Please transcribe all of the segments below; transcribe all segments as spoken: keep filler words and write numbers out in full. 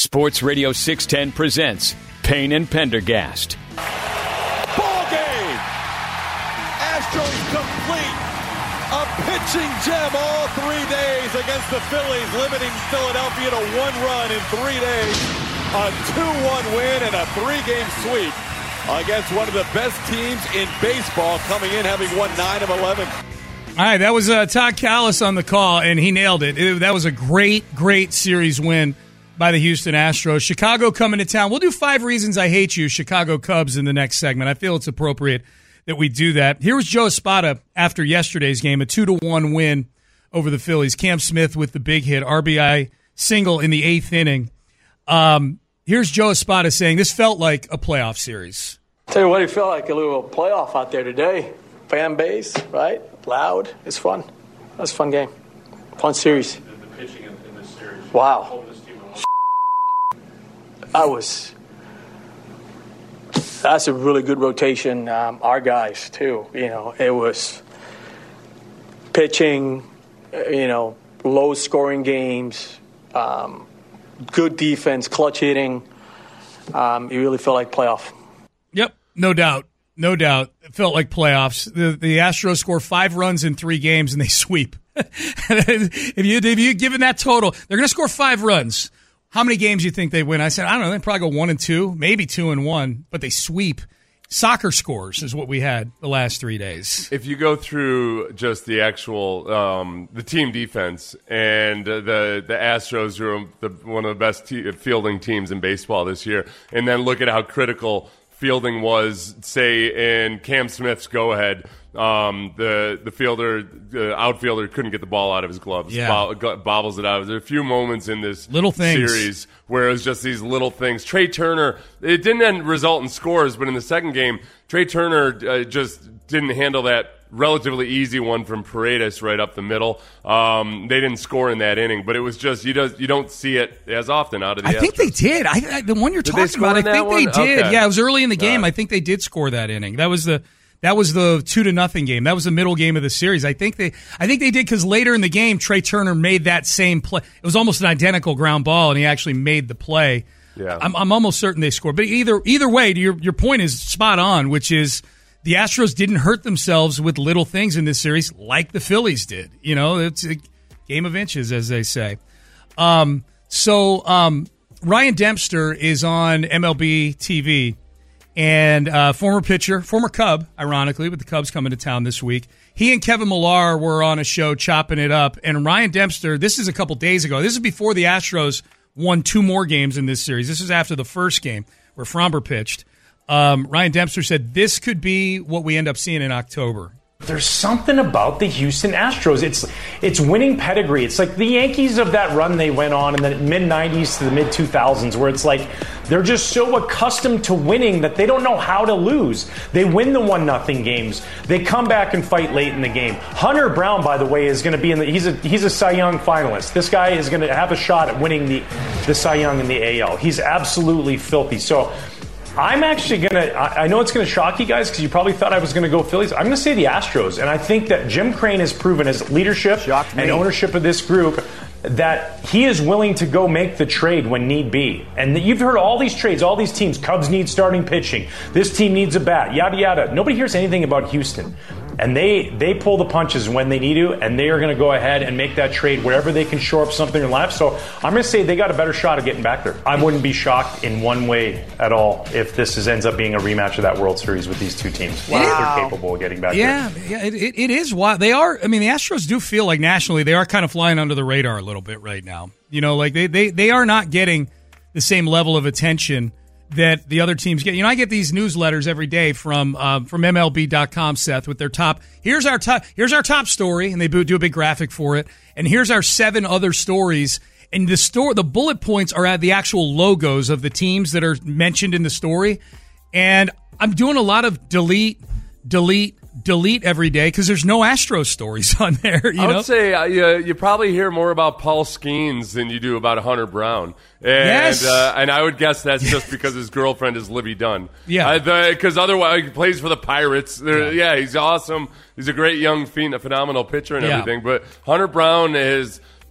Sports Radio six ten presents Payne and Pendergast. Ball game! Astros complete. A pitching gem all three days against the Phillies, limiting Philadelphia to one run in three days. A two one win and a three-game sweep against one of the best teams in baseball, coming in having won nine of eleven. All right, that was uh, Todd Callis on the call, and he nailed it. it. That was a great, great series win by the Houston Astros. Chicago coming to town. We'll do five reasons I hate you, Chicago Cubs, in the next segment. I feel it's appropriate that we do that. Here was Joe Espada after yesterday's game, a two to one win over the Phillies. Cam Smith with the big hit, R B I single in the eighth inning. Um, here's Joe Espada saying this felt like a playoff series. Tell you what, it felt like a little playoff out there today. Fan base, right? Loud. It's fun. That's a fun game. Fun series. The, the pitching in, in this series. Wow. I was. That's a really good rotation. Um, our guys, too. You know, it was pitching, you know, low-scoring games, um, good defense, clutch hitting. Um, it really felt like playoff. Yep, no doubt. No doubt. It felt like playoffs. The, the Astros score five runs in three games, and they sweep. if, you, if you given that total, they're going to score five runs. How many games do you think they win? I said, I don't know. They probably go one and two, maybe two and one, but they sweep. Soccer scores is what we had the last three days. If you go through just the actual um, the team defense and uh, the the Astros, who are the, one of the best te- fielding teams in baseball this year, and then look at how critical fielding was, say, in Cam Smith's go-ahead. Um, the the fielder, the outfielder couldn't get the ball out of his gloves. Yeah. Bo- bobbles it out. There are a few moments in this little things. series where it was just these little things. Trey Turner, it didn't end result in scores, but in the second game, Trey Turner uh, just didn't handle that relatively easy one from Paredes right up the middle. Um, they didn't score in that inning, but it was just you don't you don't see it as often out of the I think Astros. they did. I, I, the one you're Did they talking score about, I in that think one? they did. Okay. Yeah, it was early in the game. Uh, I think they did score that inning. That was the that was the two to nothing game. That was the middle game of the series. I think they I think they did because later in the game, Trey Turner made that same play. It was almost an identical ground ball, and he actually made the play. Yeah, I'm, I'm almost certain they scored. But either either way, your your point is spot on, which is the Astros didn't hurt themselves with little things in this series like the Phillies did. You know, it's a game of inches, as they say. Um, so um, Ryan Dempster is on M L B T V, and uh, former pitcher, former Cub, ironically, with the Cubs coming to town this week. He and Kevin Millar were on a show chopping it up, and Ryan Dempster, this is a couple days ago. This is before the Astros won two more games in this series. This is after the first game where Framber pitched. Um, Ryan Dempster said this could be what we end up seeing in October. There's something about the Houston Astros. It's it's winning pedigree. It's like the Yankees of that run they went on in the mid nineties to the mid two thousands, where it's like they're just so accustomed to winning that they don't know how to lose. They win the one nothing games. They come back and fight late in the game. Hunter Brown, by the way, is going to be in the he's a he's a Cy Young finalist. This guy is going to have a shot at winning the the Cy Young in the A L. He's absolutely filthy. So I'm actually going to, I know it's going to shock you guys because you probably thought I was going to go Phillies. I'm going to say the Astros. And I think that Jim Crane has proven his leadership and ownership of this group that he is willing to go make the trade when need be. And you've heard all these trades, all these teams. Cubs need starting pitching. This team needs a bat, yada, yada. Nobody hears anything about Houston. And they, they pull the punches when they need to, and they are going to go ahead and make that trade wherever they can shore up something in life. So I'm going to say they got a better shot of getting back there. I wouldn't be shocked in one way at all if this is, ends up being a rematch of that World Series with these two teams. Wow. They're capable of getting back yeah, there. Yeah, it, it, it is wild. They are, I mean, the Astros do feel like nationally they are kind of flying under the radar a little bit right now. You know, like they, they, they are not getting the same level of attention that the other teams get. You know, I get these newsletters every day from uh, from M L B dot com, Seth, with their top. Here's our top. Here's our top story, and they do a big graphic for it. And here's our seven other stories. And the store, the bullet points are at the actual logos of the teams that are mentioned in the story. And I'm doing a lot of delete, delete, delete every day because there's no Astros stories on there. You I know? would say uh, you, you probably hear more about Paul Skeens than you do about Hunter Brown. And, yes. uh, and I would guess that's just because his girlfriend is Libby Dunn. Yeah. Because uh, otherwise, he plays for the Pirates. Yeah. yeah, he's awesome. He's a great young, phen- phenomenal pitcher and yeah. everything. But Hunter Brown is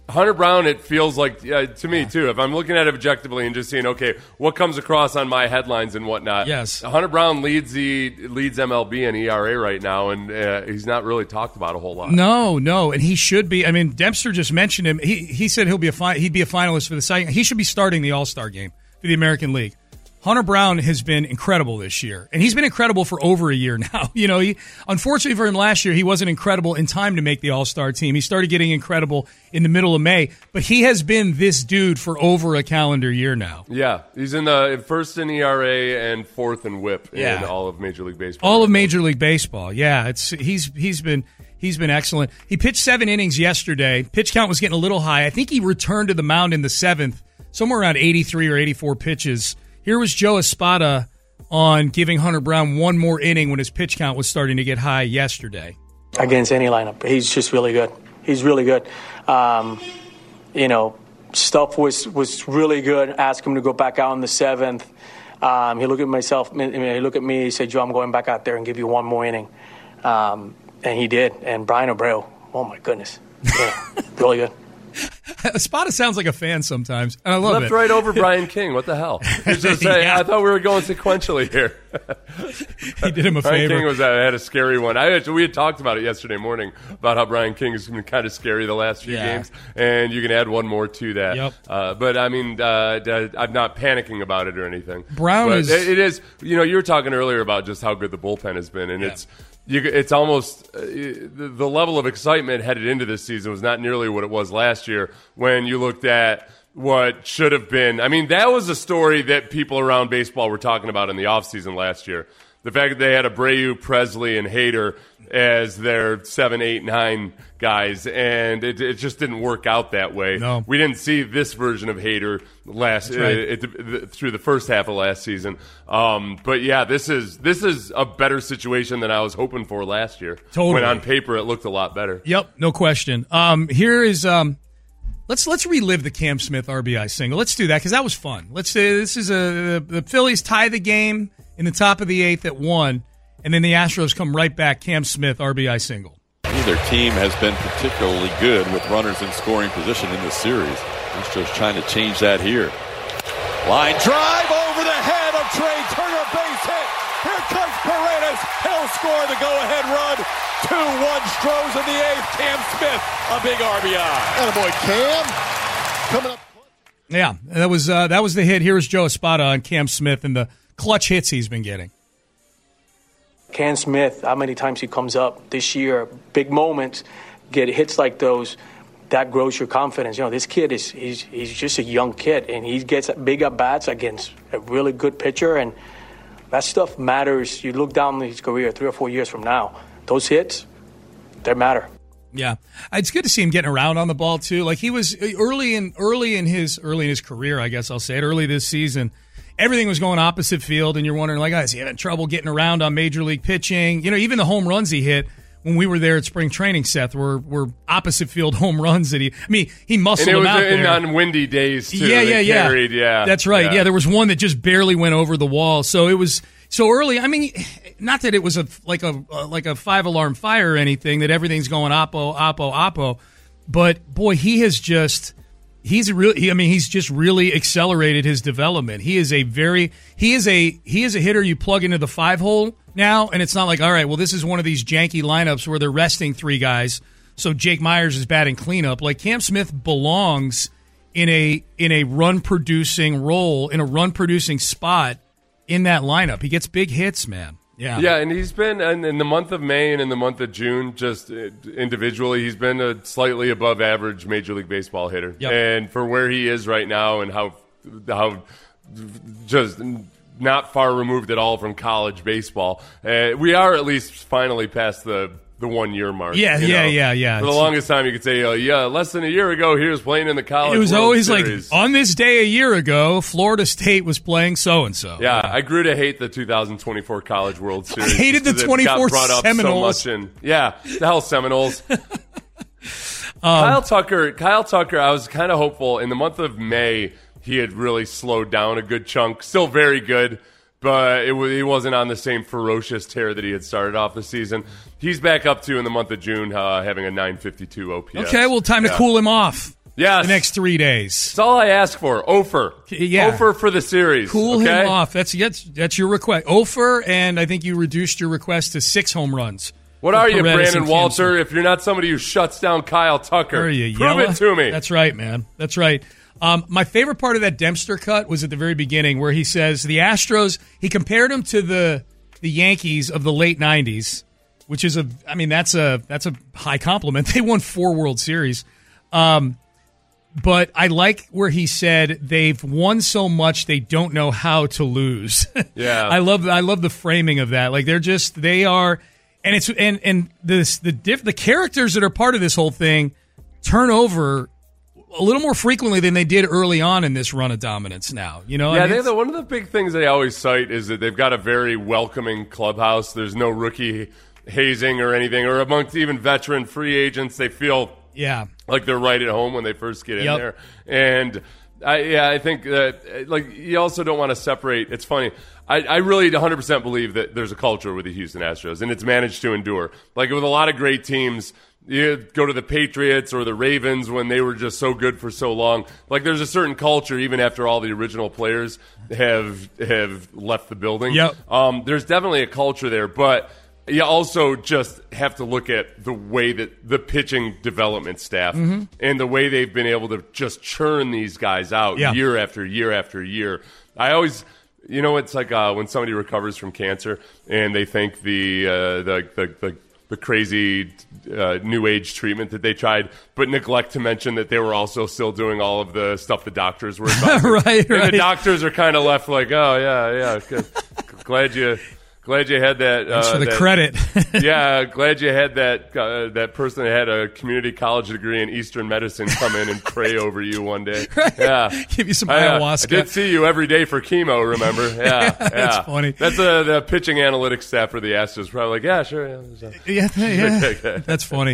Hunter Brown, it feels like, uh, to me, too, if I'm looking at it objectively and just seeing, okay, what comes across on my headlines and whatnot. Yes. Hunter Brown leads the leads M L B in E R A right now, and uh, he's not really talked about a whole lot. No, no, and he should be. I mean, Dempster just mentioned him. He he said he'll be a fi- he'd be a finalist for the second. He should be starting the All-Star game for the American League. Hunter Brown has been incredible this year, and he's been incredible for over a year now. You know, he, unfortunately for him last year, he wasn't incredible in time to make the All-Star team. He started getting incredible in the middle of May, but he has been this dude for over a calendar year now. Yeah, he's in the first in E R A and fourth in WHIP Yeah. in all of Major League Baseball. All of Major League Baseball, yeah. It's he's he's been he's been excellent. He pitched seven innings yesterday. Pitch count was getting a little high. I think he returned to the mound in the seventh, somewhere around eighty-three or eighty-four pitches. Here was Joe Espada on giving Hunter Brown one more inning when his pitch count was starting to get high yesterday. Against any lineup, he's just really good. He's really good. Um, you know, stuff was, was really good. Asked him to go back out in the seventh. Um, he looked at myself. He looked at me. He said, "Joe, I'm going back out there and give you one more inning." Um, and he did. And Brian Abreu, oh my goodness, yeah, really good. Espada sounds like a fan sometimes, and I love Left it. right over Brian King. What the hell? He's just saying, Yeah. I thought we were going sequentially here. He did him a Brian favor. King was uh, had a scary one. I we had talked about it yesterday morning about how Brian King has been kind of scary the last few Yeah. games, and you can add one more to that. Yep. Uh, but I mean, uh, I'm not panicking about it or anything. Brown but is- it, it is. You know, you were talking earlier about just how good the bullpen has been, and Yeah. it's. You, it's almost uh, the, the level of excitement headed into this season was not nearly what it was last year when you looked at what should have been. I mean, that was a story that people around baseball were talking about in the offseason last year. The fact that they had Abreu, Presley, and Hader as their seven, eight, nine guys, and it, it just didn't work out that way. No. We didn't see this version of Hader last right. uh, it, it, through the first half of last season. Um, but yeah, this is this is a better situation than I was hoping for last year. Totally. When on paper it looked a lot better. Yep, no question. Um, here is um, let's let's relive the Cam Smith R B I single. Let's do that because that was fun. Let's say this is a the Phillies tie the game in the top of the eighth at one, and then the Astros come right back. Cam Smith R B I single. Neither team has been particularly good with runners in scoring position in this series. Astros trying to change that here. Line Drive over the head of Trey Turner, base hit. Here comes Paredes. He'll score the go-ahead run. two one Stros in the eighth. Cam Smith, a big R B I. Attaboy, Cam. Coming up. Yeah, that was uh, that was the hit. Here is Joe Espada on Cam Smith and the clutch hits he's been getting. Cam Smith, how many times he comes up this year, big moments, get hits like those, that grows your confidence. You know, this kid is he's he's just a young kid, and he gets big at bats against a really good pitcher, and that stuff matters. You look down his career three or four years from now, those hits, they matter. Yeah, it's good to see him getting around on the ball too. Like he was early in early in his early in his career, I guess I'll say it. Early this season, everything was going opposite field, and you're wondering, like, oh, is he having trouble getting around on major league pitching? You know, even the home runs he hit when we were there at spring training, Seth, were were opposite field home runs that he. I mean, he muscled And it them was out in, there. on windy days too. Yeah, They yeah, yeah. carried, yeah. That's right. Yeah. Yeah, there was one that just barely went over the wall. So it was so early. I mean, not that it was a like a uh, like a five alarm fire or anything that everything's going oppo oppo oppo, but boy, he has just he's really. I mean, he's just really accelerated his development. He is a very he is a he is a hitter you plug into the five hole now, and it's not like, all right, well, this is one of these janky lineups where they're resting three guys, so Jake Myers is batting cleanup. Like Cam Smith belongs in a in a run producing role, in a run producing spot in that lineup. He gets big hits, man. Yeah. Yeah, and he's been in, in the month of May and in the month of June, just uh, individually, he's been a slightly above average Major League Baseball hitter. Yep. And for where he is right now and how how just not far removed at all from college baseball, uh, we are at least finally past the the one year mark. Yeah, you yeah, know? yeah, yeah. For the It's- longest time, you could say, oh, yeah, less than a year ago, he was playing in the college. It was World always Series. like, on this day a year ago, Florida State was playing so-and-so. Yeah, I grew to hate the two thousand twenty-four College World Series. hated the because it twenty-four got brought up Seminoles. So much in, yeah, the hell Seminoles. Kyle Tucker, Kyle Tucker, I was kind of hopeful. In the month of May, he had really slowed down a good chunk. Still very good, but it was, he wasn't on the same ferocious tear that he had started off the season. He's back up to, in the month of June, uh, having a nine fifty-two O P S. Okay, well, time to Yeah. cool him off. Yes. the next three days. That's all I ask for. Ofer. Yeah. Ofer for the series. Cool okay? him off. That's, that's that's your request. Ofer, and I think you reduced your request to six home runs. What are you, Paredes Brandon and Walter, Kansas. if you're not somebody who shuts down Kyle Tucker? Are you, Prove Yella? it to me. That's right, man. That's right. Um, my favorite part of that Dempster cut was at the very beginning where he says the Astros, he compared them to the the Yankees of the late nineties, which is a, I mean, that's a that's a high compliment. They won four World Series. Um, but I like where he said they've won so much they don't know how to lose. Yeah. I love I love the framing of that. Like they're just they are and it's and and this the diff, the characters that are part of this whole thing turn over a little more frequently than they did early on in this run of dominance now. You know, Yeah, I mean, they, the, one of the big things they always cite is that they've got a very welcoming clubhouse. There's no rookie hazing or anything, or amongst even veteran free agents, they feel yeah. like they're right at home when they first get in Yep. there. And I, yeah, I think that like you also don't want to separate. It's funny. I, I really one hundred percent believe that there's a culture with the Houston Astros, and it's managed to endure. Like with a lot of great teams, you go to the Patriots or the Ravens when they were just so good for so long. Like there's a certain culture even after all the original players have have left the building. Yep. Um, there's definitely a culture there, but you also just have to look at the way that the pitching development staff Mm-hmm. and the way they've been able to just churn these guys out Yeah. year after year after year. I always, you know, it's like uh, when somebody recovers from cancer and they think the uh, the, the the the crazy uh, new age treatment that they tried, but neglect to mention that they were also still doing all of the stuff the doctors were advising. Right, and right. the doctors are kind of left like, oh yeah, yeah, good. glad you. Glad you had that. Thanks uh, for the that, credit. yeah, glad you had that uh, that person that had a community college degree in Eastern medicine come in and pray over you one day. Right. Yeah, Give you some I, uh, ayahuasca. I did see you every day for chemo. Remember? Yeah, yeah. That's funny. That's uh, the pitching analytics staff for the Astros. Probably like, yeah, sure. Yeah, Yeah, yeah. That's funny.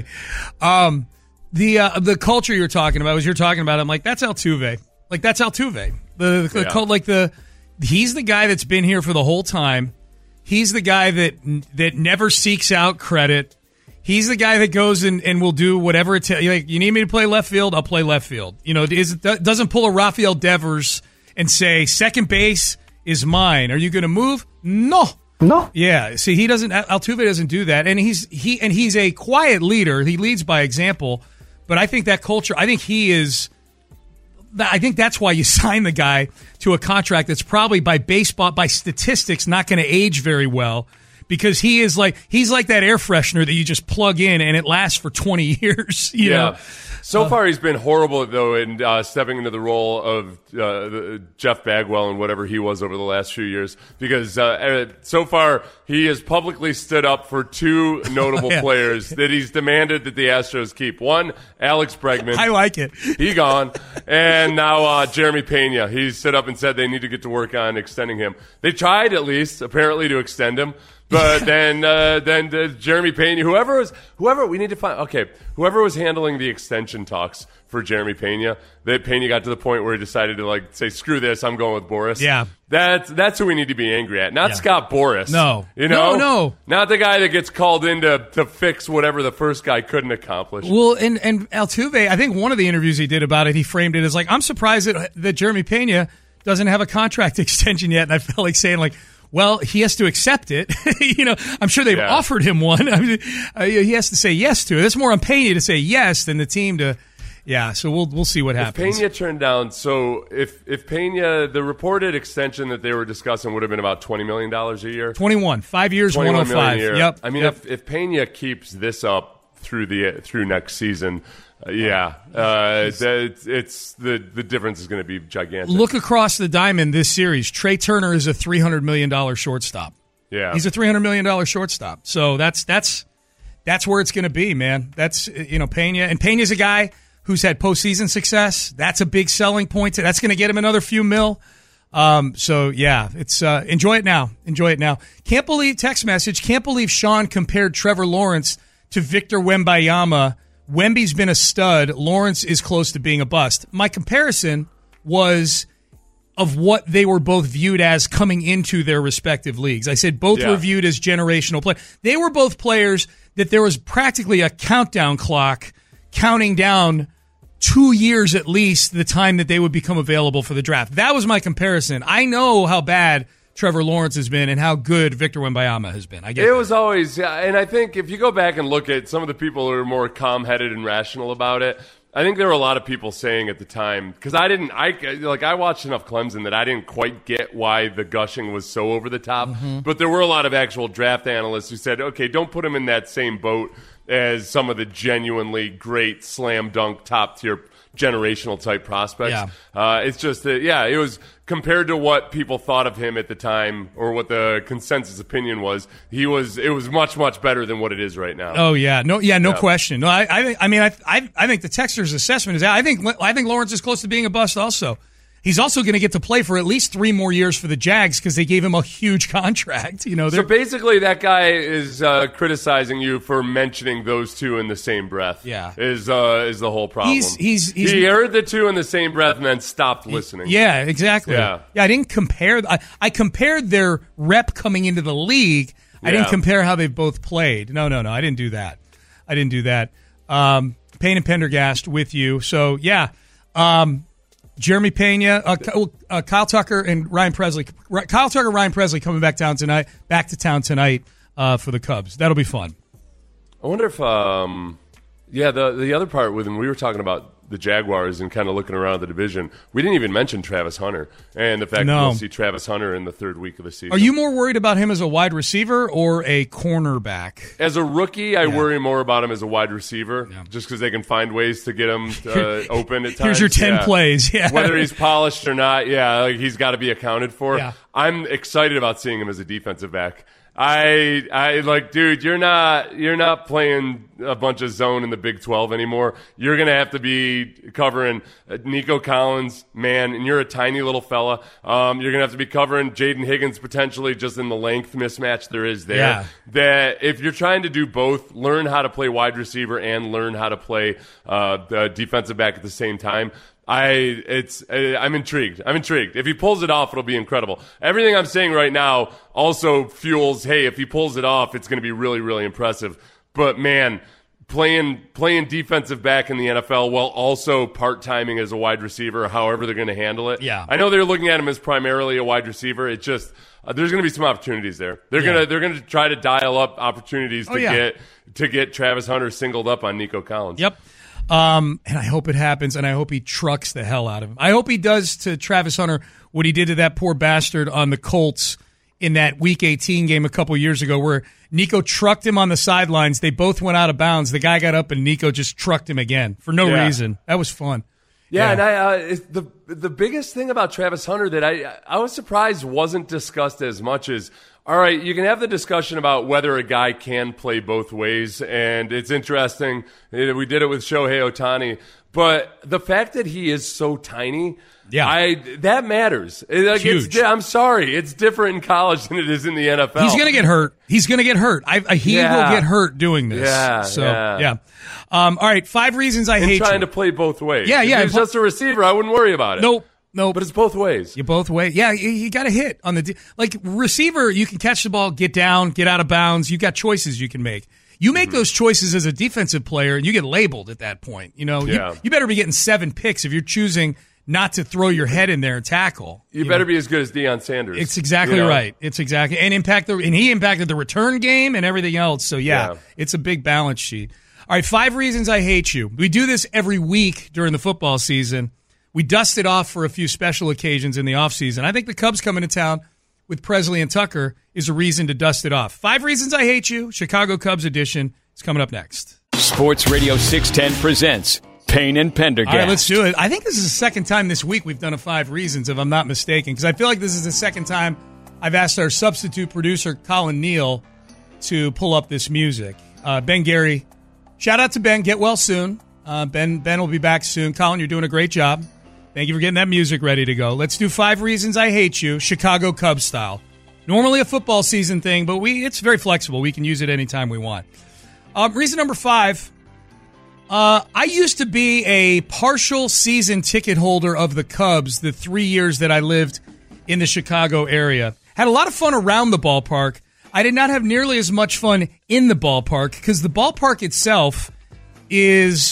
Um, the uh, the culture you're talking about, as you're talking about, I'm like, that's Altuve. Like that's Altuve. The, the Yeah. cult, like the he's the guy that's been here for the whole time. He's the guy that that never seeks out credit. He's the guy that goes and, and will do whatever it takes. Like, you need me to play left field? I'll play left field. You know, is doesn't pull a Rafael Devers and say second base is mine. Are you going to move? No. No. Yeah, see, he doesn't. Altuve doesn't do that, and he's he and he's a quiet leader. He leads by example, but I think that culture. I think he is. I think that's why you sign the guy to a contract that's probably by baseball, by statistics, not going to age very well, because he is like he's like that air freshener that you just plug in and it lasts for twenty years. You yeah. know? So Uh, far, he's been horrible, though, in uh, stepping into the role of uh, the, Jeff Bagwell and whatever he was over the last few years. Because uh, so far, he has publicly stood up for two notable Yeah. players that he's demanded that the Astros keep. One, Alex Bregman. I like it. He gone. And now uh, Jeremy Pena. He stood up and said they need to get to work on extending him. They tried, at least, apparently, to extend him. But then, uh, then uh, Jeremy Pena, whoever was, whoever we need to find. Okay, whoever was handling the extension talks for Jeremy Pena, that Pena got to the point where he decided to like say, "Screw this, I'm going with Boris." Yeah, that's that's who we need to be angry at, not Yeah. Scott Boras. No, you know, no, no, not the guy that gets called in to, to fix whatever the first guy couldn't accomplish. Well, and and Altuve, I think one of the interviews he did about it, he framed it as like, "I'm surprised that that Jeremy Pena doesn't have a contract extension yet," and I felt like saying like, well, he has to accept it. You know, I'm sure they've Yeah. offered him one. I mean, uh, he has to say yes to it. It's more on Pena to say yes than the team to. Yeah, so we'll we'll see what If happens. Pena turned down, so if if Pena, the reported extension that they were discussing would have been about twenty million dollars a year. twenty-one, five years, one twenty-one hundred million five. a year. Yep. I mean, yep. if if Pena keeps this up through the through next season, uh, yeah, uh, that, it's the the difference is going to be gigantic. Look across the diamond this series. Trey Turner is a three hundred million dollars shortstop. Yeah, He's a three hundred million dollars shortstop. So that's that's that's where it's going to be, man. That's, you know, Pena. And Pena's a guy who's had postseason success. That's a big selling point. That's going to get him another few mil. Um, so, yeah, it's uh, enjoy it now. Enjoy it now. Can't believe, text message, can't believe Sean compared Trevor Lawrence to Victor Wembanyama. Wemby's been a stud. Lawrence is close to being a bust. My comparison was of what they were both viewed as coming into their respective leagues. I said both Yeah. were viewed as generational players. They were both players that there was practically a countdown clock counting down two years at least the time that they would become available for the draft. That was my comparison. I know how bad Trevor Lawrence has been and how good Victor Wembanyama has been. I get it that. was always, yeah, and I think if you go back and look at some of the people who are more calm-headed and rational about it, I think there were a lot of people saying at the time, because I didn't, I like I watched enough Clemson that I didn't quite get why the gushing was so over the top. Mm-hmm. But there were a lot of actual draft analysts who said, okay, don't put him in that same boat as some of the genuinely great slam dunk top tier generational type prospects. Yeah. Uh, it's just that, yeah, it was compared to what people thought of him at the time or what the consensus opinion was. He was, it was much, much better than what it is right now. Oh yeah, no, yeah, no yeah. question. No, I, I think, I mean, I, I, I think the Texter's assessment is, I think, I think Lawrence is close to being a bust. Also, he's also going to get to play for at least three more years for the Jags because they gave him a huge contract. You know, so basically, that guy is uh, criticizing you for mentioning those two in the same breath. Yeah, is uh, is the whole problem. He's, he's, he's he heard the two in the same breath and then stopped listening. Yeah, exactly. Yeah, yeah. I didn't compare. I, I compared their rep coming into the league. I yeah. didn't compare how they've both played. No, no, no. I didn't do that. I didn't do that. Um, Payne and Pendergast with you. So yeah. Um, Jeremy Pena, uh, uh, Kyle Tucker, and Ryan Presley. Kyle Tucker, Ryan Presley coming back down tonight. Back to town tonight uh, for the Cubs. That'll be fun. I wonder if, um, yeah, the the other part with him, we were talking about the Jaguars and kind of looking around the division. We didn't even mention Travis Hunter and the fact no. that we'll see Travis Hunter in the third week of the season. Are you more worried about him as a wide receiver or a cornerback? As a rookie, I yeah. worry more about him as a wide receiver, yeah. just because they can find ways to get him uh, open at times. Here's your ten yeah. plays. Yeah. Whether he's polished or not, yeah, like he's got to be accounted for. Yeah. I'm excited about seeing him as a defensive back. I I like, dude, you're not you're not playing a bunch of zone in the Big twelve anymore. You're gonna have to be covering Nico Collins, man, and you're a tiny little fella. Um, you're gonna have to be covering Jaden Higgins potentially just in the length mismatch there is there. Yeah. That if you're trying to do both, learn how to play wide receiver and learn how to play uh, the defensive back at the same time. I it's I'm intrigued. I'm intrigued. If he pulls it off, it'll be incredible. Everything I'm saying right now also fuels, hey, if he pulls it off, it's going to be really, really impressive. But man, playing playing defensive back in the N F L while also part-timing as a wide receiver, however they're going to handle it. Yeah. I know they're looking at him as primarily a wide receiver. It just uh, there's going to be some opportunities there. They're yeah. gonna they're gonna try to dial up opportunities to oh, yeah. get to get Travis Hunter singled up on Nico Collins. Yep. Um, and I hope it happens, and I hope he trucks the hell out of him. I hope he does to Travis Hunter what he did to that poor bastard on the Colts in that Week eighteen game a couple years ago where Nico trucked him on the sidelines. They both went out of bounds. The guy got up, and Nico just trucked him again for no yeah. reason. That was fun. Yeah, yeah. and I uh, it's the the biggest thing about Travis Hunter that I I was surprised wasn't discussed as much as, all right, you can have the discussion about whether a guy can play both ways, and it's interesting. We did it with Shohei Ohtani, but the fact that he is so tiny, yeah, I that matters. Like, Huge. It's, I'm sorry, it's different in college than it is in the N F L. He's going to get hurt. He's going to get hurt. I, I, he yeah. will get hurt doing this. Yeah, so, yeah. yeah. Um, all right, five reasons I and hate trying you. to play both ways. Yeah, yeah. If he was just a receiver, I wouldn't worry about it. Nope. No, but it's both ways. You both ways. Yeah, you, you got to hit on the de- like receiver. You can catch the ball, get down, get out of bounds. You got choices you can make. You make mm-hmm. those choices as a defensive player, and you get labeled at that point. You know, yeah. you, you better be getting seven picks if you're choosing not to throw your head in there and tackle. You, you know? better be as good as Deion Sanders. It's exactly you know? right. It's exactly and impact the and he impacted the return game and everything else. So yeah, yeah, it's a big balance sheet. All right, five reasons I hate you. We do this every week during the football season. We dust it off for a few special occasions in the offseason. I think the Cubs coming to town with Presley and Tucker is a reason to dust it off. Five Reasons I Hate You, Chicago Cubs edition, is coming up next. Sports Radio six ten presents Payne and Pendergast. All right, let's do it. I think this is the second time this week we've done a Five Reasons, if I'm not mistaken, because I feel like this is the second time I've asked our substitute producer, Colin Neal, to pull up this music. Uh, Ben Gary, shout out to Ben. Get well soon. Uh, Ben, Ben will be back soon. Colin, you're doing a great job. Thank you for getting that music ready to go. Let's do Five Reasons I Hate You, Chicago Cubs style. Normally a football season thing, but we it's very flexible. We can use it anytime we want. Um, reason number five, uh, I used to be a partial season ticket holder of the Cubs the three years that I lived in the Chicago area. Had a lot of fun around the ballpark. I did not have nearly as much fun in the ballpark because the ballpark itself is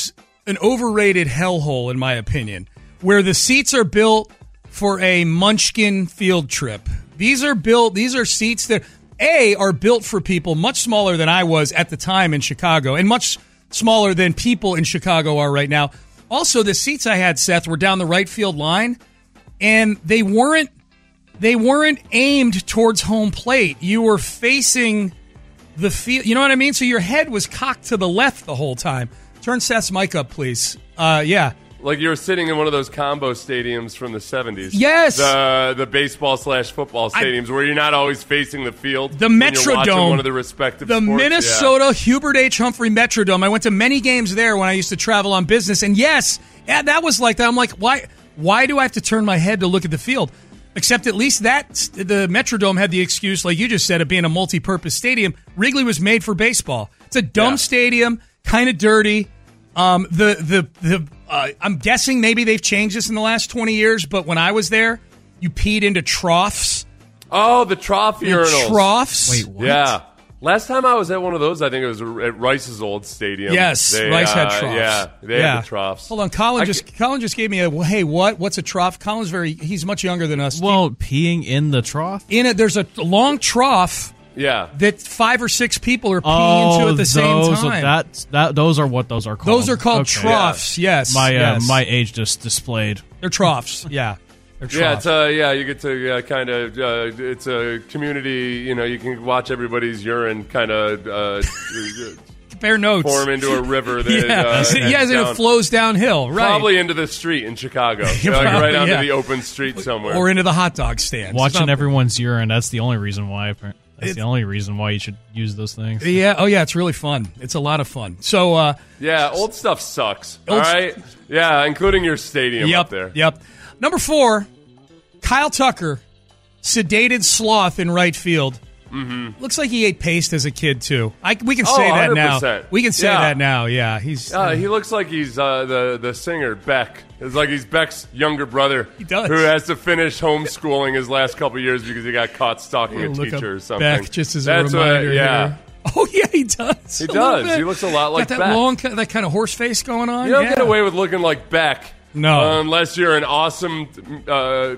an overrated hellhole, in my opinion, where the seats are built for a Munchkin field trip. These are built, these are seats that, A, are built for people much smaller than I was at the time in Chicago, and much smaller than people in Chicago are right now. Also, the seats I had, Seth, were down the right field line, and they weren't they weren't aimed towards home plate. You were facing the field. You know what I mean? So your head was cocked to the left the whole time. Turn Seth's mic up, please. Uh, yeah. Like you were sitting in one of those combo stadiums from the seventies. Yes. The the baseball slash football stadiums I, where you're not always facing the field. The Metrodome. One of the respective The sports. Minnesota yeah. Hubert H. Humphrey Metrodome. I went to many games there when I used to travel on business. And yes, yeah, that was like that. I'm like, why, why do I have to turn my head to look at the field? Except at least that, the Metrodome had the excuse, like you just said, of being a multi-purpose stadium. Wrigley was made for baseball. It's a dumb yeah. stadium, kind of dirty. Um, the the the uh, I'm guessing maybe they've changed this in the last twenty years, but when I was there, you peed into troughs. Oh, the trough urinals. Troughs. Wait, what? Yeah. Last time I was at one of those, I think it was at Rice's old stadium. Yes, they, Rice uh, had troughs. Yeah, they yeah. had the troughs. Hold on, Colin I just c- Colin just gave me a hey, what? What's a trough? Colin's very he's much younger than us. Well, peeing in the trough? In it, there's a long trough. Yeah, that five or six people are peeing oh, into at the same those, time. That, that, those are what those are called. Those are called okay. troughs. Yeah. Yes, my uh, yes. my age just displayed. They're troughs. Yeah, they're troughs. yeah, it's uh, yeah. You get to uh, kind of uh, it's a community. You know, you can watch everybody's urine kind of uh, compare notes, form into a river. That yeah, uh, yeah, and it flows downhill. Right, probably into the street in Chicago, Yeah, like probably, right onto yeah. the open street somewhere, or into the hot dog stand. Watching everyone's urine. That's the only reason why. That's It's, the only reason why you should use those things. Yeah. Oh, yeah. It's really fun. It's a lot of fun. So, uh, yeah, old stuff sucks. Old all right. st- yeah, including your stadium yep, up there. Yep. Number four, Kyle Tucker, sedated sloth in right field. Mm-hmm. Looks like he ate paste as a kid too. I, we can Oh, say that one hundred now. percent. We can say Yeah. that now. Yeah, he's. Uh, he looks like he's uh, the the singer Beck. It's like he's Beck's younger brother. He does. Who has to finish homeschooling his last couple of years because he got caught stalking a Look teacher up or something. Beck, just as a That's reminder. What, yeah. here. Oh yeah, he does. He A little does. bit. He looks a lot like Got that Beck. long, that kind of horse face going on. You don't yeah. get away with looking like Beck. No. Unless you're an awesome uh,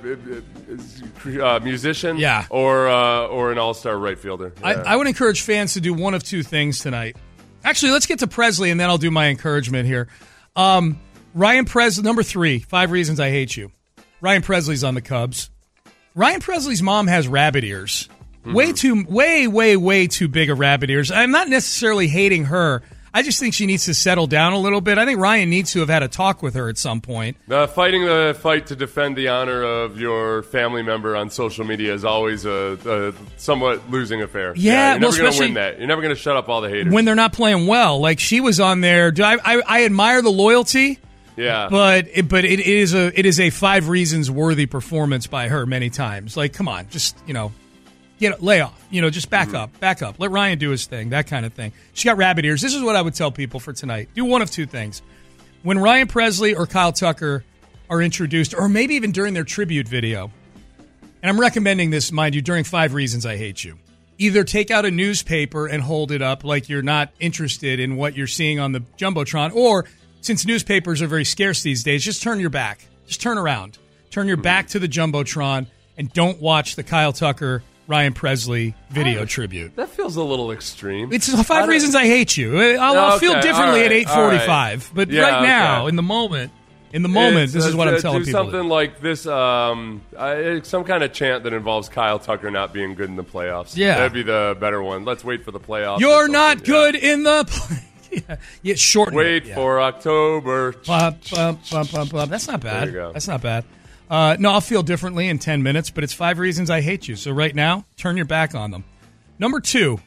uh, musician Yeah. or uh, or an all-star right fielder. I, Yeah. I would encourage fans to do one of two things tonight. Actually, let's get to Presley, and then I'll do my encouragement here. Um, Ryan Presley, number three, Five Reasons I Hate You. Ryan Presley's on the Cubs. Ryan Presley's mom has rabbit ears. Mm-hmm. Way too, way, way, way too big of rabbit ears. I'm not necessarily hating her. I just think she needs to settle down a little bit. I think Ryan needs to have had a talk with her at some point. Uh, fighting the fight to defend the honor of your family member on social media is always a, a somewhat losing affair. Yeah, you're well, never going to especially win that. You're never going to shut up all the haters. when they're not playing well. Like she was on there. I, I, I admire the loyalty. Yeah, but it, but it is a it is a Five Reasons worthy performance by her many times. Like, come on, just you know, get lay off. You know, just back mm-hmm. up, back up. Let Ryan do his thing, that kind of thing. She got rabbit ears. This is what I would tell people for tonight. Do one of two things: when Ryan Presley or Kyle Tucker are introduced, or maybe even during their tribute video. And I'm recommending this, mind you, during Five Reasons I Hate You. Either take out a newspaper and hold it up like you're not interested in what you're seeing on the Jumbotron, or since newspapers are very scarce these days, just turn your back. Just turn around. Turn your back to the Jumbotron and don't watch the Kyle Tucker, Ryan Presley video oh, tribute. That feels a little extreme. It's Five Reasons I Hate You. I'll, I'll okay, feel differently right, at eight forty-five. right. But yeah, right now, okay. in the moment, in the moment, It's, this is uh, what I'm do telling do people. something to. like this, um, uh, some kind of chant that involves Kyle Tucker not being good in the playoffs. Yeah. That'd be the better one. Let's wait for the playoffs. You're not yeah. good in the play. yeah, yeah, shorten Wait it. Yeah. for October. Bum, bum, bum, bum, bum. That's not bad. There you go. That's not bad. Uh, no, I'll feel differently in ten minutes, but it's Five Reasons I Hate You. So right now, turn your back on them. Number two,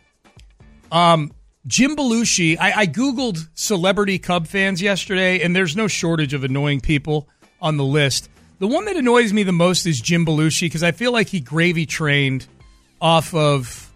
um, Jim Belushi. I, I Googled celebrity Cub fans yesterday, and there's no shortage of annoying people on the list. The one that annoys me the most is Jim Belushi because I feel like he gravy trained off of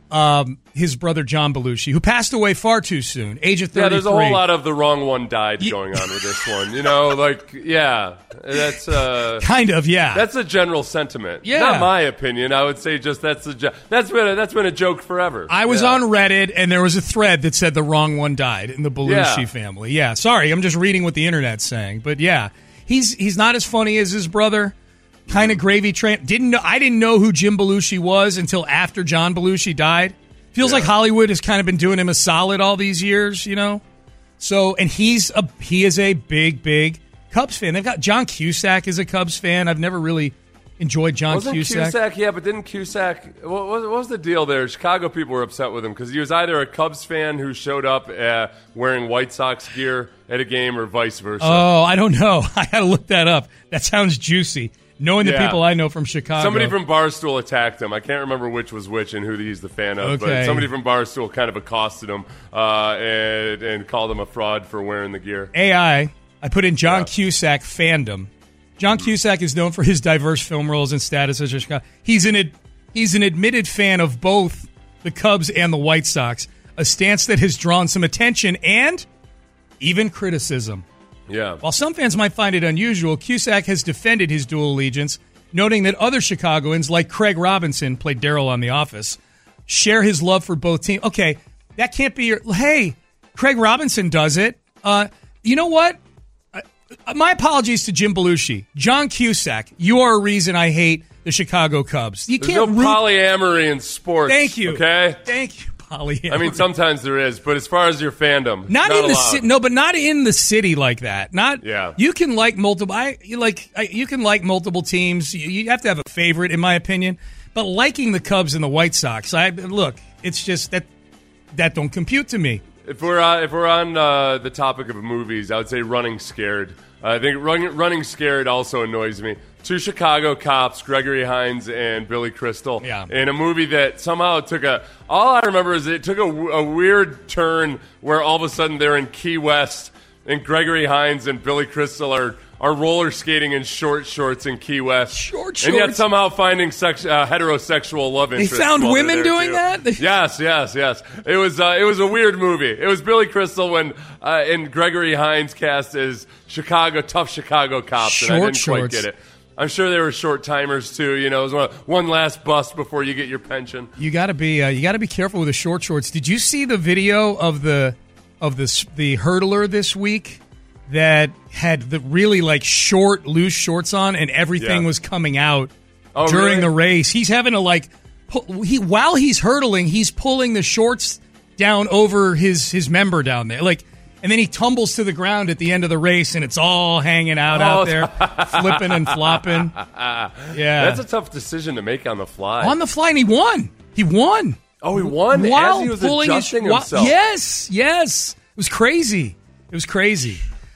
um, his brother John Belushi, who passed away far too soon, age of thirty-three. Yeah, there's a whole lot of the wrong one died You- going on with this one. You know, like, yeah, that's uh, Kind of, yeah. that's a general sentiment. Yeah. Not my opinion. I would say just that's a jo- that's been a, that's been a joke forever. I was Yeah. on Reddit, and there was a thread that said the wrong one died in the Belushi Yeah. family. Yeah, sorry, I'm just reading what the internet's saying. But yeah, he's he's not as funny as his brother. Kind of gravy train. Didn't know. I didn't know who Jim Belushi was until after John Belushi died. Feels Yeah. like Hollywood has kind of been doing him a solid all these years, you know. So, and he's a he is a big big Cubs fan. They've got John Cusack is a Cubs fan. I've never really enjoyed John Wasn't Cusack. Cusack. Yeah, but didn't Cusack? What, what, what was the deal there? Chicago people were upset with him because he was either a Cubs fan who showed up uh, wearing White Sox gear at a game, or vice versa. Oh, I don't know. I got to look that up. That sounds juicy. Knowing the Yeah. people I know from Chicago. Somebody from Barstool attacked him. I can't remember which was which and who he's the fan of, Okay. but somebody from Barstool kind of accosted him uh, and, and called him a fraud for wearing the gear. A I, I put in John Yeah. Cusack fandom. John Cusack is known for his diverse film roles and status as a Chicago. He's an ad, he's an admitted fan of both the Cubs and the White Sox, a stance that has drawn some attention and even criticism. Yeah. While some fans might find it unusual, Cusack has defended his dual allegiance, noting that other Chicagoans, like Craig Robinson, played Daryl on The Office, share his love for both teams. Okay, that can't be your... Hey, Craig Robinson does it. Uh, you know what? Uh, my apologies to Jim Belushi. John Cusack, you are a reason I hate the Chicago Cubs. You There's can't no root... polyamory in sports. Thank you. Okay? Thank you, polyamory. I mean, sometimes there is, but as far as your fandom, Not, not in the allowed. city, no, but not in the city like that. Not Yeah. You can like multiple. I you like I, you can like multiple teams. You, you have to have a favorite, in my opinion. But liking the Cubs and the White Sox, I look. It's just that that don't compute to me. If we're uh, if we're on uh, the topic of movies, I would say Running Scared. I think Running, Running Scared also annoys me. Two Chicago cops, Gregory Hines and Billy Crystal, Yeah. in a movie that somehow took a. All I remember is it took a, a weird turn where all of a sudden they're in Key West, and Gregory Hines and Billy Crystal are. are roller skating in short shorts in Key West. Short And yet shorts? somehow finding sex, uh, heterosexual love They interests. found while they're women there, doing too. that? Yes, yes, yes. It was uh, it was a weird movie. It was Billy Crystal when uh, and Gregory Hines cast as Chicago, tough Chicago cops, and I Short didn't quite shorts. get it. I'm sure they were short timers too. You know, it was one, one last bust before you get your pension. You got to be uh, you got to be careful with the short shorts. Did you see the video of the of the the hurdler this week that had the really like short loose shorts on and everything Yeah. was coming out Oh, during really? the race? He's having to like pull, he while he's hurdling, he's pulling the shorts down over his his member down there, like. And then he tumbles to the ground at the end of the race, and it's all hanging out Oh. out there, flipping and flopping. Yeah, That's a tough decision to make on the fly. on the fly, and he won. He won. oh, he won While as he was pulling his- adjusting while- himself. Yes, yes. It was crazy. It was crazy.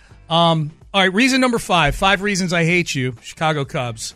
Um, all right, reason number five. Five reasons I hate you, Chicago Cubs.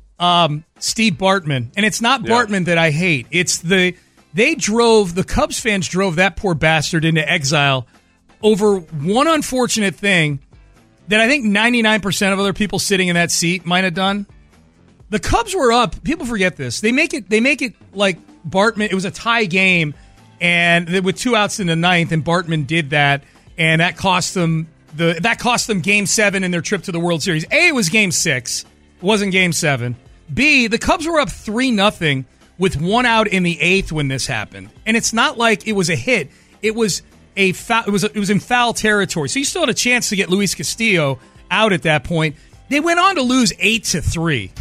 Um, Steve Bartman. And it's not Yeah. Bartman that I hate. It's the they drove, the Cubs fans drove that poor bastard into exile over one unfortunate thing that I think ninety-nine percent of other people sitting in that seat might have done. The Cubs were up. People forget this. They make it. They make it like Bartman. It was a tie game, and with two outs in the ninth, and Bartman did that, and that cost them the that cost them Game Seven in their trip to the World Series. A, it was Game Six. It wasn't Game Seven. B, the Cubs were up three nothing with one out in the eighth when this happened, and it's not like it was a hit. It was a foul. It was it was in foul territory. So you still had a chance to get Luis Castillo out at that point. They went on to lose eight to three.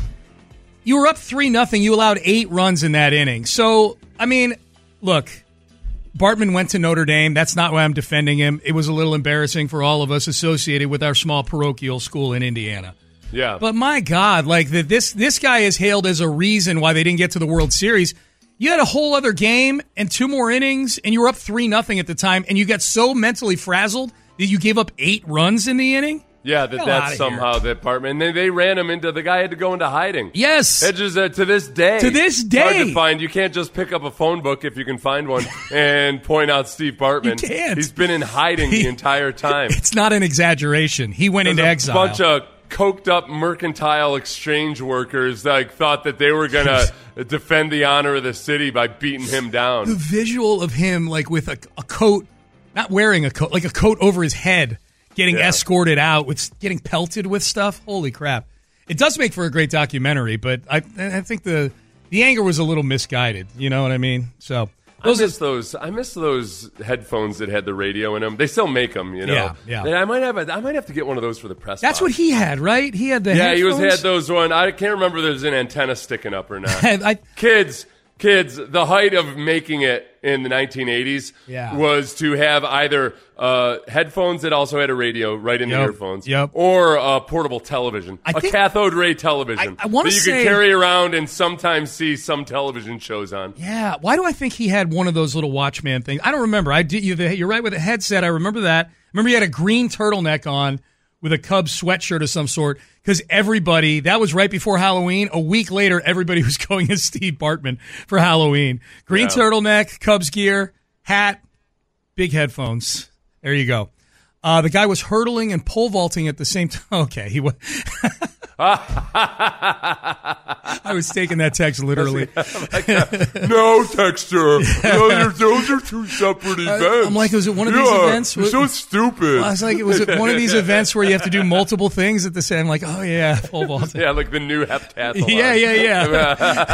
You were up three nothing. You allowed eight runs in that inning. So, I mean, look, Bartman went to Notre Dame. That's not why I'm defending him. It was a little embarrassing for all of us associated with our small parochial school in Indiana. Yeah. But my God, like the, this this guy is hailed as a reason why they didn't get to the World Series. You had a whole other game and two more innings, and you were up three nothing at the time, and you got so mentally frazzled that you gave up eight runs in the inning? Yeah, that Hell that's outta somehow here. the apartment. And then they ran him into, the guy had to go into hiding. Yes. It just, uh, to this day. To this it's hard day. to find. You can't just pick up a phone book if you can find one and point out Steve Bartman. You can't. He's been in hiding He- the entire time. It's not an exaggeration. He went There's into a exile. bunch of coked up mercantile exchange workers like thought that they were going to defend the honor of the city by beating him down. The visual of him like with a, a coat, not wearing a coat, like a coat over his head, getting yeah. escorted out, with getting pelted with stuff. Holy crap. It does make for a great documentary, but I I think the the anger was a little misguided. You know what I mean? So those I miss are, those. I miss those headphones that had the radio in them. They still make them, you know. Yeah, yeah. And I might have. A, I might have to get one of those for the press. That's box. what he had, right? He had the yeah. headphones? He was had those one. I can't remember if there's an antenna sticking up or not. I, Kids. Kids, the height of making it in the nineteen eighties yeah. was to have either uh, headphones that also had a radio right in yep. the earphones, yep. or a portable television, I a think, cathode ray television I, I that you say, could carry around and sometimes see some television shows on. Yeah, why do I think he had one of those little Watchman things? I don't remember. I did. You're right with a headset. I remember that. Remember he had a green turtleneck on with a Cubs sweatshirt of some sort, because everybody, that was right before Halloween. A week later, everybody was going as Steve Bartman for Halloween. Green yeah. turtleneck, Cubs gear, hat, big headphones. There you go. Uh, the guy was hurdling and pole vaulting at the same time. Okay, he was. I was taking that text literally. No, Texter. Yeah. Those, those are two separate events. I'm like, was it one of yeah, these events? You're so stupid. I was like, was it one of these events where you have to do multiple things at the same? I'm like, oh yeah, pole vaulting. Yeah, like the new heptathlon. Yeah, yeah, yeah.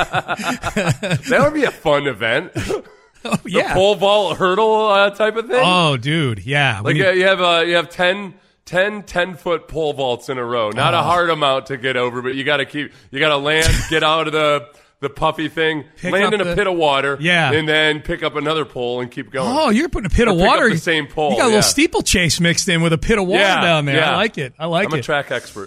That would be a fun event. Oh, yeah. The pole vault hurdle uh, type of thing. Oh, dude, yeah. Like you, uh, you have uh, you have ten, ten, ten-foot pole vaults in a row. Not oh. a hard amount to get over, but you got to keep. You got to land, get out of the the puffy thing, pick land in a the, pit of water, yeah, and then pick up another pole and keep going. Oh, you're putting a pit or of pick water. Up the same pole. You got a yeah. little steeplechase mixed in with a pit of water yeah, down there. Yeah. I like it. I like I'm it. I'm a track expert.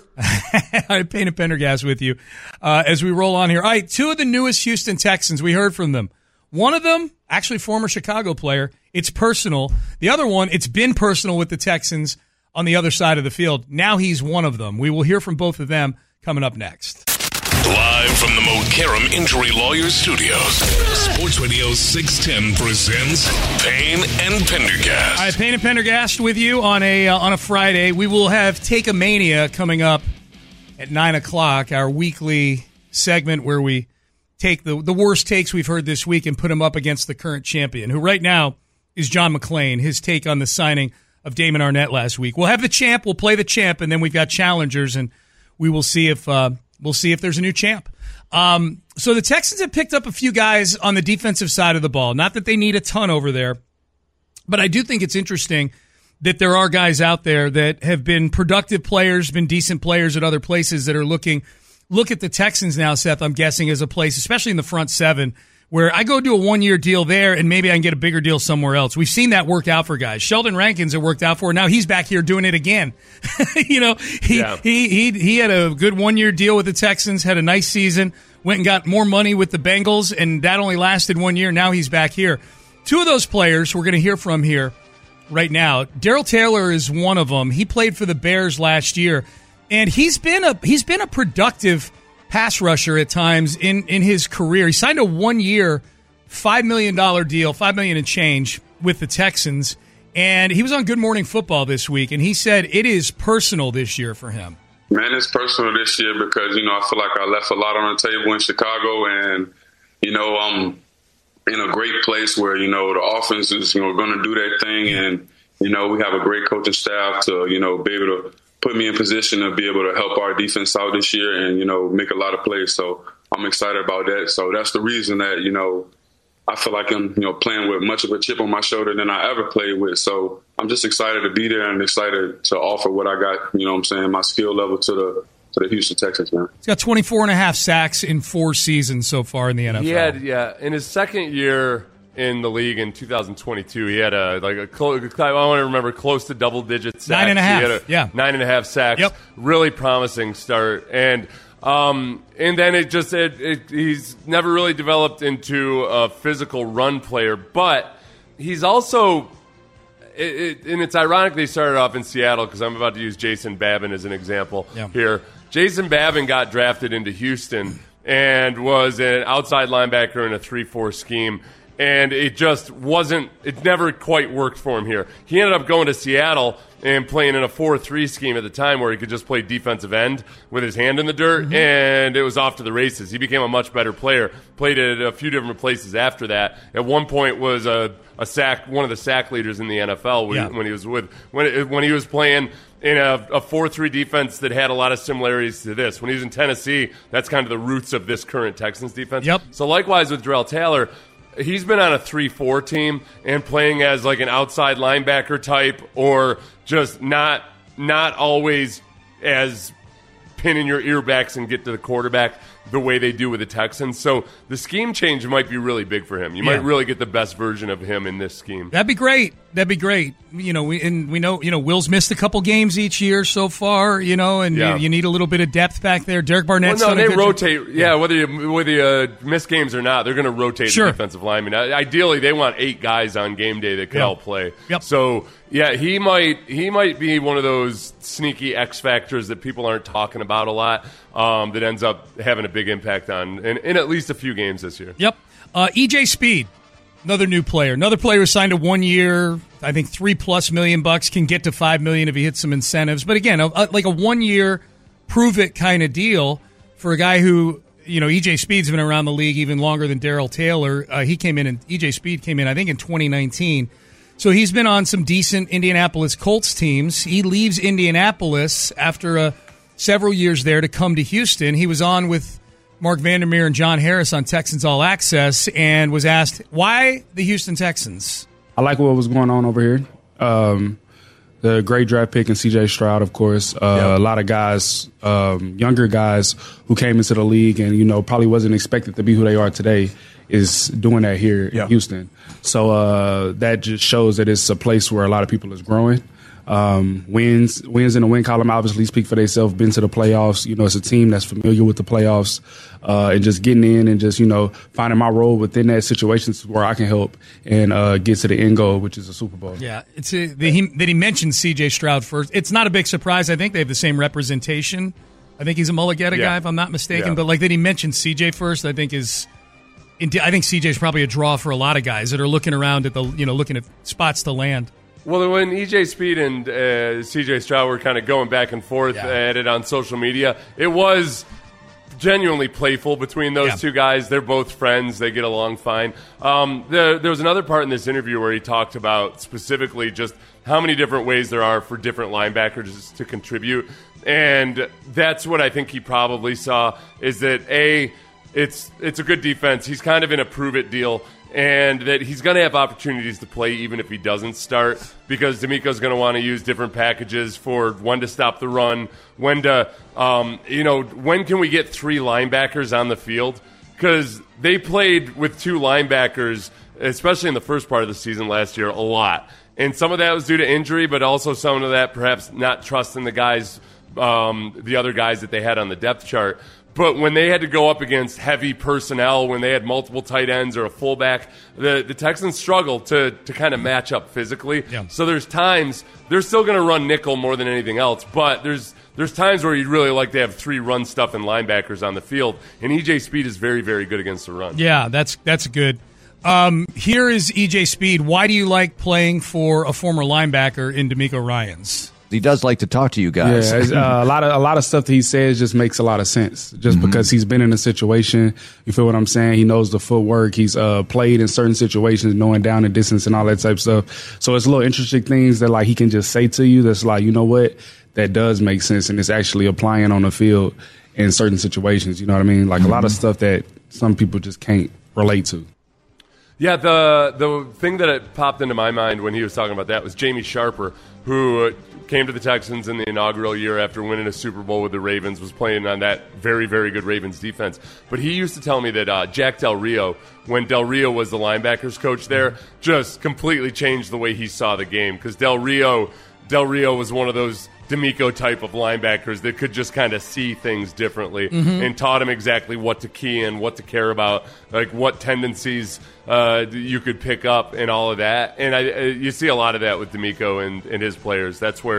I paint a Pendergast with you uh, as we roll on here. All right, two of the newest Houston Texans. We heard from them. One of them, actually former Chicago player, it's personal. The other one, it's been personal with the Texans on the other side of the field. Now he's one of them. We will hear from both of them coming up next. Live from the Mokaram Injury Lawyers Studios, Sports Radio six ten presents Payne and Pendergast. All right, Payne and Pendergast with you on a uh, on a Friday. We will have Take a Mania coming up at nine o'clock, our weekly segment where we take the, the worst takes we've heard this week and put them up against the current champion, who right now is John McClain, his take on the signing of Damon Arnett last week. We'll have the champ, we'll play the champ, and then we've got challengers, and we will see if uh, we'll see if there's a new champ. Um, so the Texans have picked up a few guys on the defensive side of the ball. Not that they need a ton over there, but I do think it's interesting that there are guys out there that have been productive players, been decent players at other places that are looking – look at the Texans now, Seth, I'm guessing, as a place, especially in the front seven, where I go do a one-year deal there and maybe I can get a bigger deal somewhere else. We've seen that work out for guys. Sheldon Rankins it worked out for. Now he's back here doing it again. you know, he, yeah. he he he had a good one-year deal with the Texans, had a nice season, went and got more money with the Bengals, and that only lasted one year. Now he's back here. Two of those players we're going to hear from here right now. Darrell Taylor is one of them. He played for the Bears last year. And he's been a he's been a productive pass rusher at times in, in his career. He signed a one-year, five million dollars deal, five million dollars and change with the Texans. And he was on Good Morning Football this week, and he said it is personal this year for him. Man, it's personal this year because, you know, I feel like I left a lot on the table in Chicago, and, you know, I'm in a great place where, you know, the offense is, you know, going to do their thing. And, you know, we have a great coaching staff to, you know, be able to put me in position to be able to help our defense out this year and, you know, make a lot of plays. So I'm excited about that. So that's the reason that, you know, I feel like I'm, you know, playing with much of a chip on my shoulder than I ever played with. So I'm just excited to be there and excited to offer what I got, you know what I'm saying, my skill level to the to the Houston Texans, man. He's got twenty-four and a half sacks in four seasons so far in the N F L. He had, yeah, in his second year in the league in two thousand twenty-two, he had a like a close, I want to remember close to double digit sacks. Nine and a half. He had a, yeah, nine and a half sacks. Yep. Really promising start, and um, and then it just it, it, he's never really developed into a physical run player, but he's also. It, it, and it's ironic they started off in Seattle because I'm about to use Jason Babin as an example yeah. here. Jason Babin got drafted into Houston and was an outside linebacker in a three four scheme. and it just wasn't, it never quite worked for him here. He ended up going to Seattle and playing in a four three scheme at the time where he could just play defensive end with his hand in the dirt, mm-hmm. and it was off to the races. He became a much better player, played at a few different places after that. At one point was a, a sack, one of the sack leaders in the N F L when, yeah. when he was with when when he was playing in a four three defense that had a lot of similarities to this. When he was in Tennessee, that's kind of the roots of this current Texans defense. Yep. So likewise with Darrell Taylor, he's been on a three four team and playing as like an outside linebacker type, or just not not always as pin in your earbacks and get to the quarterback the way they do with the Texans. So the scheme change might be really big for him. You yeah. might really get the best version of him in this scheme. That'd be great. That'd be great. You know, we and we know, you know, Will's missed a couple games each year so far, you know, and yeah. you, you need a little bit of depth back there. Derek Barnett's well, no, done they a good rotate. job. Yeah, whether you whether you uh, miss games or not, they're going to rotate sure. the defensive linemen. Ideally, they want eight guys on game day that can yep. all play. Yep. So, yeah, he might he might be one of those sneaky X factors that people aren't talking about a lot, um, that ends up having a big impact on in, in at least a few games this year. Yep. Uh, E J Speed, another new player. Another player who signed a one-year, I think three-plus million bucks, can get to five million if he hits some incentives. But again, a, a, like a one-year prove-it kind of deal for a guy who, you know, E J Speed's been around the league even longer than Darrell Taylor. Uh, he came in, and E J Speed came in, I think, in twenty nineteen. So he's been on some decent Indianapolis Colts teams. He leaves Indianapolis after uh, several years there to come to Houston. He was on with Mark Vandermeer and John Harris on Texans All Access and was asked, why the Houston Texans? I like what was going on over here. Um, the great draft pick in C J Stroud, of course. Uh, yep. A lot of guys, um, younger guys who came into the league and, you know, probably wasn't expected to be who they are today is doing that here yep. in Houston. So uh, that just shows that it's a place where a lot of people is growing. Um, wins, wins in the win column obviously speak for themselves. Been to the playoffs. You know, it's a team that's familiar with the playoffs, uh, and just getting in and just, you know, finding my role within that situation where I can help and uh, get to the end goal, which is a Super Bowl. Yeah, it's a, that he that he mentioned C J Stroud first. It's not a big surprise. I think they have the same representation. I think he's a Mulligetta yeah. guy, if I'm not mistaken. Yeah. But like that he mentioned C J first, I think is. I think C J's probably a draw for a lot of guys that are looking around at the, you know, looking at spots to land. Well, when E J Speed and uh, C J Stroud were kind of going back and forth yeah. at it on social media, it was genuinely playful between those yeah. two guys. They're both friends. They get along fine. Um, there, there was another part in this interview where he talked about specifically just how many different ways there are for different linebackers to contribute. And that's what I think he probably saw is that, A, it's it's a good defense. He's kind of in a prove-it deal. And that he's going to have opportunities to play even if he doesn't start, because DeMeco's going to want to use different packages for when to stop the run, when to, um, you know, when can we get three linebackers on the field? Because they played with two linebackers, especially in the first part of the season last year, a lot. And some of that was due to injury, but also some of that perhaps not trusting the guys, um, the other guys that they had on the depth chart. But when they had to go up against heavy personnel, when they had multiple tight ends or a fullback, the, the Texans struggled to, to kind of match up physically. Yeah. So there's times they're still going to run nickel more than anything else, but there's there's times where you'd really like to have three run stuff and linebackers on the field, and E J Speed is very, very good against the run. Yeah, that's that's good. Um, here is E J Speed. Why do you like playing for a former linebacker in DeMeco Ryans? He does like to talk to you guys. Yeah, uh, a lot of a lot of stuff that he says just makes a lot of sense. Just mm-hmm. because he's been in a situation, you feel what I'm saying? He knows the footwork. He's uh, played in certain situations, knowing down and distance and all that type of stuff. So it's little interesting things that like he can just say to you. That's like, you know what, that does make sense, and it's actually applying on the field in certain situations. You know what I mean? Like mm-hmm. a lot of stuff that some people just can't relate to. Yeah, the the thing that it popped into my mind when he was talking about that was Jamie Sharper, who came to the Texans in the inaugural year after winning a Super Bowl with the Ravens, was playing on that very, very good Ravens defense. But he used to tell me that uh, Jack Del Rio, when Del Rio was the linebackers coach there, just completely changed the way he saw the game. Because Del Rio, Del Rio was one of those DeMeco type of linebackers that could just kind of see things differently mm-hmm. and taught him exactly what to key in, what to care about, like what tendencies uh, you could pick up and all of that. And I, you see a lot of that with DeMeco and, and his players. That's where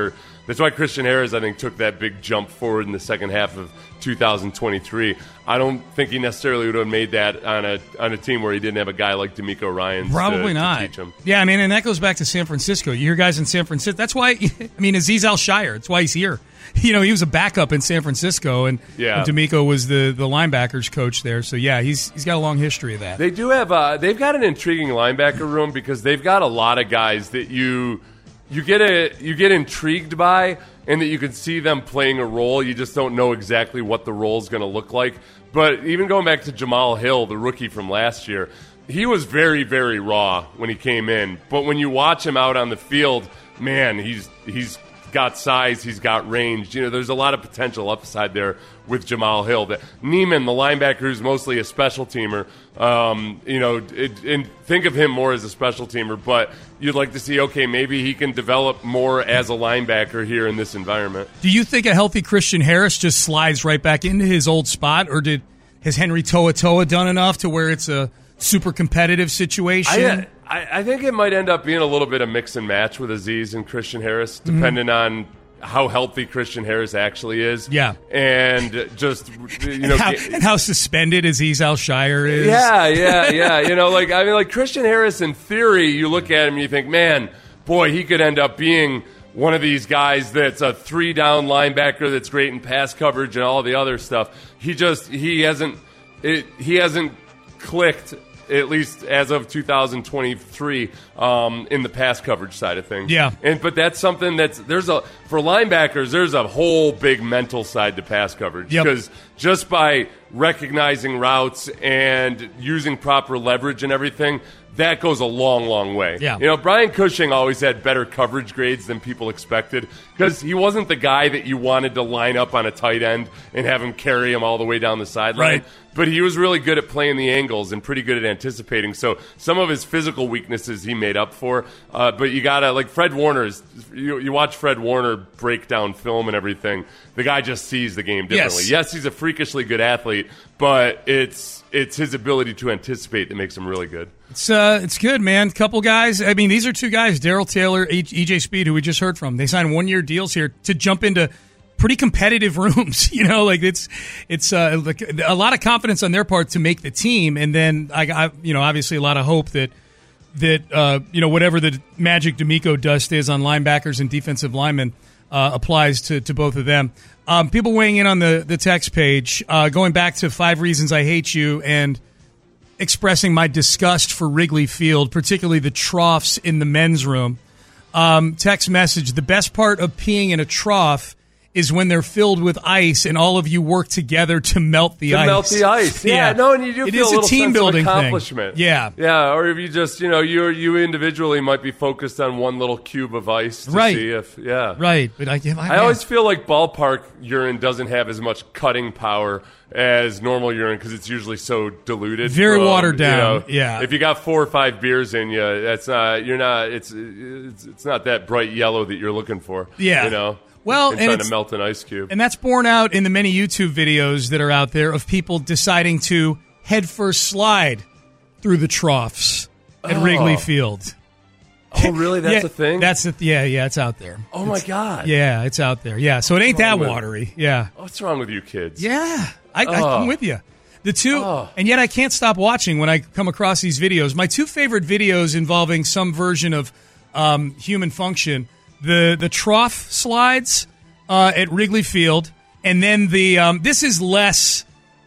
That's why Christian Harris, I think, took that big jump forward in the second half of two thousand twenty-three. I don't think he necessarily would have made that on a on a team where he didn't have a guy like D'Amico Ryans. Probably to, not. to teach him. Yeah, I mean, and that goes back to San Francisco. You hear guys in San Francisco. That's why, I mean, Aziz Al-Shire. That's why he's here. You know, he was a backup in San Francisco, and, yeah. and D'Amico was the, the linebackers coach there. So, yeah, he's he's got a long history of that. They do have uh, they've got an intriguing linebacker room because they've got a lot of guys that you you get a you get intrigued by, and that you can see them playing a role. You just don't know exactly what the role is going to look like. But even going back to Jamal Hill, the rookie from last year, he was very, very raw when he came in. But when you watch him out on the field, man, he's he's got size, he's got range. You know, there's a lot of potential upside there with Jamal Hill. That Neiman, the linebacker, who's mostly a special teamer, um, you know, it, and think of him more as a special teamer, but you'd like to see, okay, maybe he can develop more as a linebacker here in this environment. Do you think a healthy Christian Harris just slides right back into his old spot, or did has Henry Toa Toa done enough to where it's a super competitive situation? I, I, I think it might end up being a little bit of mix and match with Aziz and Christian Harris, depending mm-hmm. on how healthy Christian Harris actually is. Yeah. And just, you know. and, how, and how suspended Aziz Al-Shire is. Yeah, yeah, yeah. You know, like, I mean, like Christian Harris, in theory, you look at him and you think, man, boy, he could end up being one of these guys that's a three-down linebacker that's great in pass coverage and all the other stuff. He just, he hasn't, it, he hasn't clicked, at least as of two thousand twenty-three, um, in the pass coverage side of things. Yeah. And but that's something that's there's a for linebackers there's a whole big mental side to pass coverage because yep. just by recognizing routes and using proper leverage and everything, that goes a long, long way. Yeah. You know, Brian Cushing always had better coverage grades than people expected because he wasn't the guy that you wanted to line up on a tight end and have him carry him all the way down the sideline. Right. But he was really good at playing the angles and pretty good at anticipating. So some of his physical weaknesses he made up for. Uh, but you got to, like Fred Warner's, you, you watch Fred Warner break down film and everything. The guy just sees the game differently. Yes, yes he's a freakishly good athlete, but it's it's his ability to anticipate that makes him really good. It's uh, it's good, man. Couple guys. I mean, these are two guys, Darrell Taylor, E J Speed, who we just heard from. They signed one-year deals here to jump into pretty competitive rooms. You know, like it's it's uh, like a lot of confidence on their part to make the team, and then I, I you know, obviously a lot of hope that that uh, you know whatever the magic D'Amico does is on linebackers and defensive linemen uh, applies to to both of them. Um, people weighing in on the the text page, uh, going back to Five Reasons I Hate You and expressing my disgust for Wrigley Field, particularly the troughs in the men's room. Um, text message, the best part of peeing in a trough is when they're filled with ice and all of you work together to melt the to ice. To melt the ice. Yeah, yeah. no, and you do it feel is a little a team sense building of accomplishment. Thing. Yeah. Yeah, or if you just, you know, you you individually might be focused on one little cube of ice to right. see if, yeah. Right. But I, I, I always feel like ballpark urine doesn't have as much cutting power as normal urine because it's usually so diluted. Very from, watered down. You know, yeah. If you got four or five beers in you, that's not, you're not, it's, it's, it's not that bright yellow that you're looking for. Yeah. You know? Well, and, and trying to melt an ice cube. And that's borne out in the many YouTube videos that are out there of people deciding to headfirst slide through the troughs at oh. Wrigley Field. Oh, really? That's yeah, a thing? That's a, yeah, yeah, it's out there. Oh, my it's, God. Yeah, it's out there. Yeah, so it ain't that with, watery. Yeah. What's wrong with you kids? Yeah, I, oh. I, I'm with you. The two, oh. and yet I can't stop watching when I come across these videos. My two favorite videos involving some version of um, human function, the, the trough slides uh, at Wrigley Field, and then the, um, this is less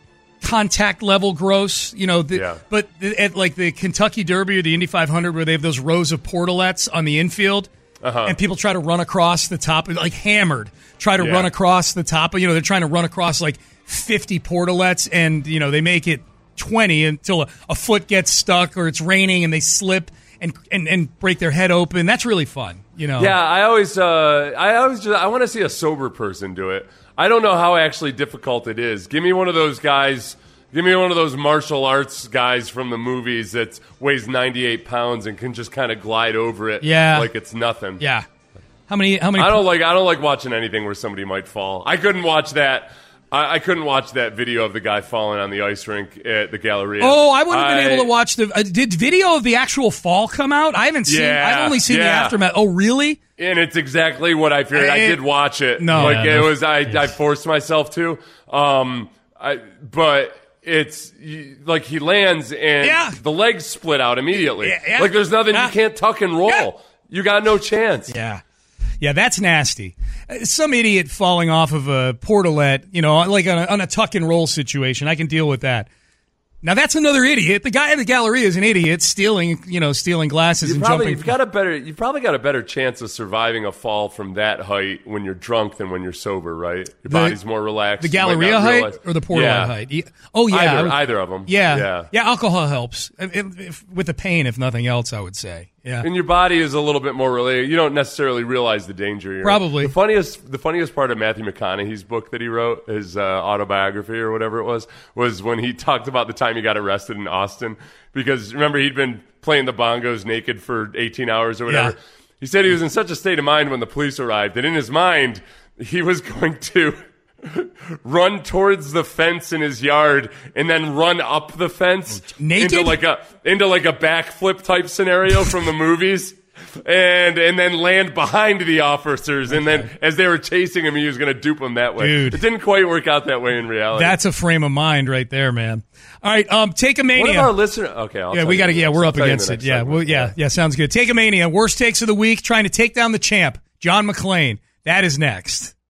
contact level gross, you know, the, yeah. but at like the Kentucky Derby or the Indy five hundred where they have those rows of portalettes on the infield, uh-huh. and people try to run across the top, like hammered, try to yeah. run across the top, you know, they're trying to run across like fifty portalettes, and, you know, they make it twenty until a, a foot gets stuck or it's raining and they slip and, and, and break their head open. That's really fun, you know. Yeah, I always, uh, I always just, I want to see a sober person do it. I don't know how actually difficult it is. Give me one of those guys, give me one of those martial arts guys from the movies that weighs ninety-eight pounds and can just kind of glide over it yeah. like it's nothing. Yeah. How many, how many? I don't like, I don't like watching anything where somebody might fall. I couldn't watch that. I, I couldn't watch that video of the guy falling on the ice rink at the Galleria. Oh, I wouldn't have been I, able to watch the. Uh, did video of the actual fall come out? I haven't seen. Yeah, I've only seen yeah. the aftermath. Oh, really? And it's exactly what I feared. I, I did watch it. No, like yeah, it no, was. I, yes. I forced myself to. Um, I, but it's like he lands and yeah. the legs split out immediately. Yeah, yeah. Like there's nothing yeah. you can't tuck and roll. Yeah. You got no chance. Yeah. Yeah, that's nasty. Some idiot falling off of a portalet, you know, like on a, on a tuck and roll situation. I can deal with that. Now that's another idiot. The guy in the Galleria is an idiot, stealing, you know, stealing glasses You and probably, jumping. You've got a better. You've probably got a better chance of surviving a fall from that height when you're drunk than when you're sober, right? Your The- body's more relaxed. The You might Galleria not height realize- or the portalet yeah. height? Yeah. Oh yeah, either, would- either of them. Yeah, yeah, yeah. Alcohol helps if, if, with the pain, if nothing else. I would say. Yeah, And your body is a little bit more related. You don't necessarily realize the danger. You're Probably. in. The funniest, the funniest part of Matthew McConaughey's book that he wrote, his uh, autobiography or whatever it was, was when he talked about the time he got arrested in Austin. Because remember, he'd been playing the bongos naked for eighteen hours or whatever. Yeah. He said he was in such a state of mind when the police arrived that in his mind he was going to run towards the fence in his yard and then run up the fence Naked? into like a into like a backflip type scenario from the movies. And and then land behind the officers, and then as they were chasing him, he was going to dupe them that way. Dude. It didn't quite work out that way in reality. that's a frame of mind right there, man. All right, um, take a mania. One of our listeners. Okay, I'll yeah, tell we you got to. the Yeah, next- we're I'll up tell you against the it. next Yeah, segment. well, yeah, yeah, sounds good. Take a mania. Worst takes of the week, trying to take down the champ, John McClain. That is next.